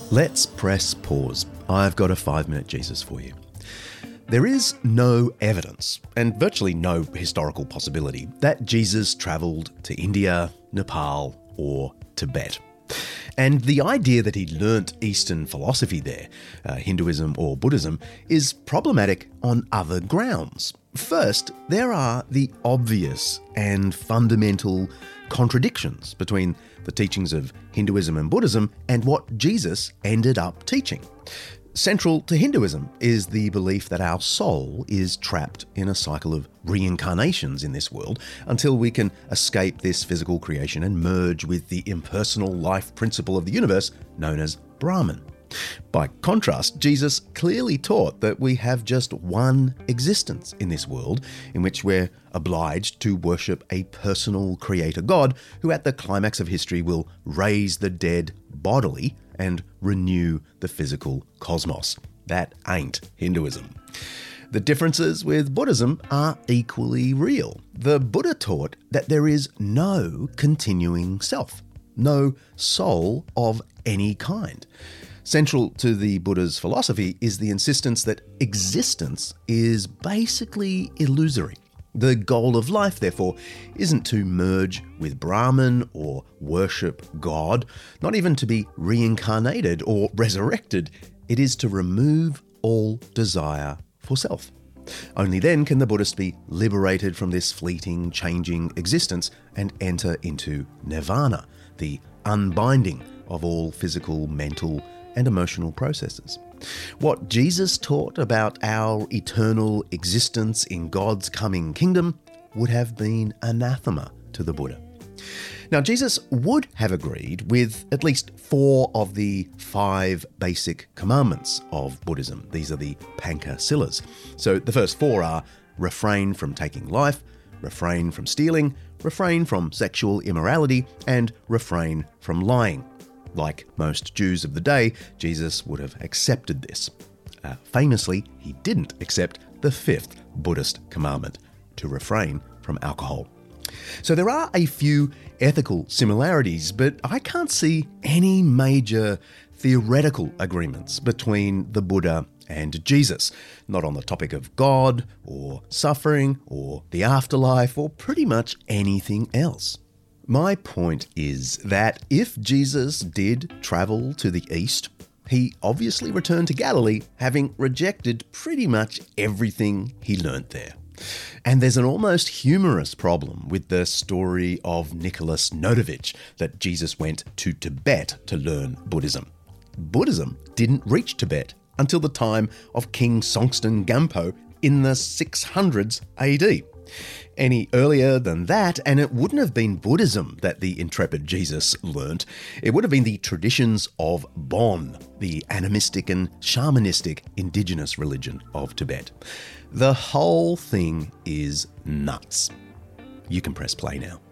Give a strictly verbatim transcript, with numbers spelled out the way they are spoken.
Let's press pause. I've got a five-minute Jesus for you. There is no evidence, and virtually no historical possibility, that Jesus travelled to India, Nepal, or Tibet. And the idea that he learnt Eastern philosophy there, uh, Hinduism or Buddhism, is problematic on other grounds. First, there are the obvious and fundamental contradictions between the teachings of Hinduism and Buddhism and what Jesus ended up teaching. Central to Hinduism is the belief that our soul is trapped in a cycle of reincarnations in this world until we can escape this physical creation and merge with the impersonal life principle of the universe known as Brahman. By contrast, Jesus clearly taught that we have just one existence in this world in which we're obliged to worship a personal creator God who at the climax of history will raise the dead bodily and renew the physical cosmos. That ain't Hinduism. The differences with Buddhism are equally real. The Buddha taught that there is no continuing self, no soul of any kind. Central to the Buddha's philosophy is the insistence that existence is basically illusory. The goal of life, therefore, isn't to merge with Brahman or worship God, not even to be reincarnated or resurrected. It is to remove all desire for self. Only then can the Buddhist be liberated from this fleeting, changing existence and enter into nirvana, the unbinding of all physical, mental, and emotional processes. What Jesus taught about our eternal existence in God's coming kingdom would have been anathema to the Buddha. Now, Jesus would have agreed with at least four of the five basic commandments of Buddhism. These are the Pancasillas. So the first four are refrain from taking life, refrain from stealing, refrain from sexual immorality, and refrain from lying. Like most Jews of the day, Jesus would have accepted this. Uh, famously, he didn't accept the fifth Buddhist commandment, to refrain from alcohol. So there are a few ethical similarities, but I can't see any major theoretical agreements between the Buddha and Jesus, not on the topic of God, or suffering, or the afterlife, or pretty much anything else. My point is that if Jesus did travel to the east, he obviously returned to Galilee, having rejected pretty much everything he learnt there. And there's an almost humorous problem with the story of Nicholas Notovich that Jesus went to Tibet to learn Buddhism. Buddhism didn't reach Tibet until the time of King Songtsen Gampo in the six hundreds A D. Any earlier than that, and it wouldn't have been Buddhism that the intrepid Jesus learnt. It would have been the traditions of Bon, the animistic and shamanistic indigenous religion of Tibet. The whole thing is nuts. You can press play now.